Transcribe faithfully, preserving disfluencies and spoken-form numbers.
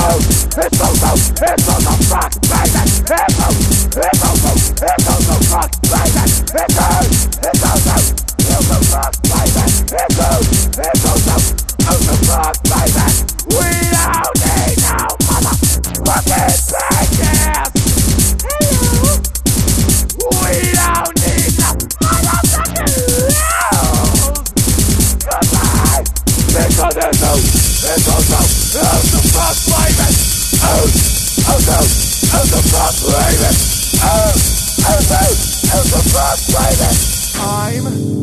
goes, it goes out, it goes the fuck, baby. It goes, it goes out, it goes the fuck, baby. It goes, it goes out, it goes fuck, baby. It goes, it goes out, out the fuck, baby. We don't need no motherfucking bitches. Hello. We don't need no motherfucking lows. Goodbye. Because it goes, it goes out, out the fuck, baby. Out, out, out, out the fuck, baby. Out, out, out, out the fuck, baby. I'm